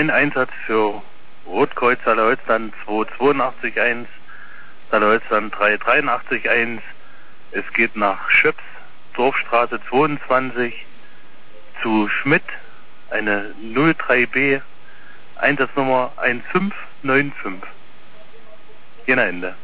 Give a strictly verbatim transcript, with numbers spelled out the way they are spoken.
ein Einsatz für Rotkreuz Saale-Holzland zwei zwei acht eins, Saale-Holzland drei drei acht eins. Es geht nach Schöps, Dorfstraße zweiundzwanzig, zu Schmidt, eine null drei B, Einsatznummer eins fünf neun fünf. Jena Ende.